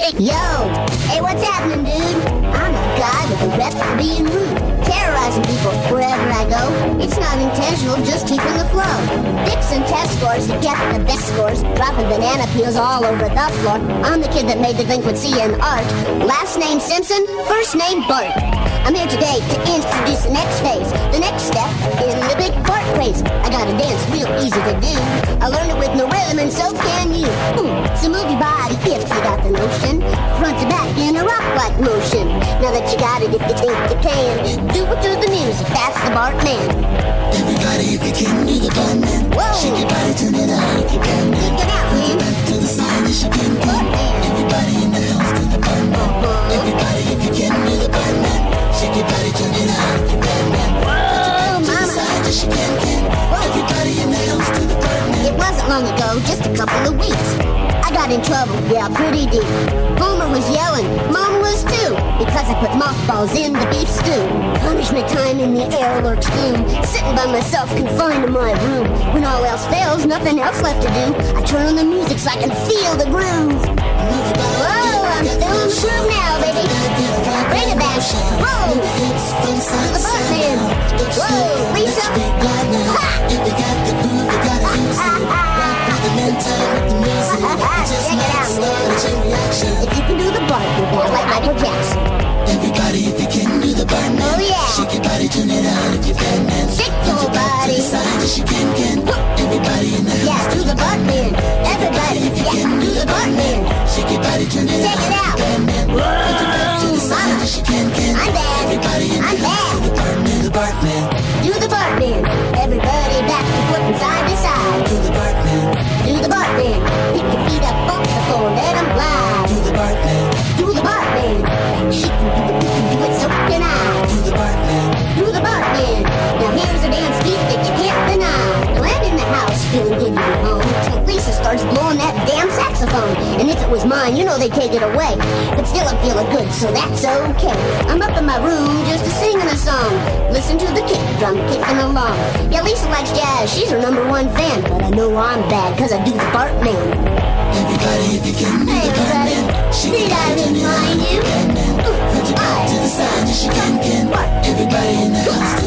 Yo, hey, what's happening, dude? I'm a guy with a rep for being rude, terrorizing people wherever I go. It's not intentional, just keeping the flow. Fixing test scores to get the best scores, dropping banana peels all over the floor. I'm the kid that made delinquency an art. Last name Simpson, first name Bart. I'm here today to introduce the next phase, the next step in the big Bart craze. I got a dance real easy to do. I learned it with no rhythm, and so can you. So move your body if you got the notion, front to back in a rock-like motion. Now that you got it, if you think you can, do it to the music. That's the Bart Man. Everybody, if you can, do the Bart Man. Whoa. Shake your body, turn it out if you can. Get out, man. Back to the side, yes you can. Everybody in the house, do the Bart Man. Everybody, if you can, do the Bart Man. Shake your body, turn it out if you can. Whoa, To the side, yes you can. Everybody in the house, do the Bart Man. It wasn't long ago, just a couple of weeks. I got in trouble, yeah, pretty deep. Homer was yelling, Mom was too, because I put mothballs in the beef stew. Punishment time in the air lurks gloom, sitting by myself confined to my room. When all else fails, nothing else left to do, I turn on the music so I can feel the groove. Whoa, I'm feeling the groove now, baby. Bring it back. Whoa, to the Bart Man. Whoa, Lisa. Ha! If you got the groove, you gotta use it. Rock with the mental, with the music. Just Check it out, man. a chain reaction. If you can do the Bart, you're bad like Michael Jackson. Everybody, if you can do the Bart Man. Oh, yeah. Shake your body, turn it out if you can, man. Shake your Back to body. the side, yes you can. Everybody in the house. Yeah, do the Bart Man. Everybody, yeah, do the Bart Man. Shake your body, turn it Check out it out. if you can, man. To the side, yes you can. I'm bad. Everybody in I'm the house. bad. Do the Bart Man, the Bart Man. Do the Bart Man. Everybody back and forth from side to side. Do the Bart Man. Do the Bart Man. Pick your feet up off the floor, let 'em glide. Do the Bart Man. Do the Bart Man. She can do it, you can do it, so can I. Do the Bart Man. Do the Bart Man. Now here's a dance beat that you can't deny. Now I'm in the house, feeling good to be home, till Lisa starts blowing that damn saxophone. And if it was mine, you know they'd take it away. But still I'm feeling good, so that's okay. I'm up in my room just a singing a song. Listen to the kick drum kicking along. Yeah, Lisa likes jazz, she's her #1 fan. But I know I'm bad, cause I do the Bart Man. Everybody, if you can do Hey the Bart everybody, Man. Shake did your I body, turn it out remind if you? you can, man. Front to back to the side, yes you can. Everybody in the house.